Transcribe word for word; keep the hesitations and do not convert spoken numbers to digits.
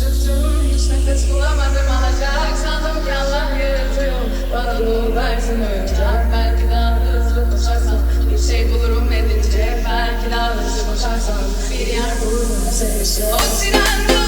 çıktım, hiç nefes bulamadım, alacak sandım ki Allah yaratıyor. Bana doğru versin oyuncak, belki daha hızlı koşarsam bir şey bulurum edince, belki daha hızlı koşarsam bir yer bulurum sevişe. O tren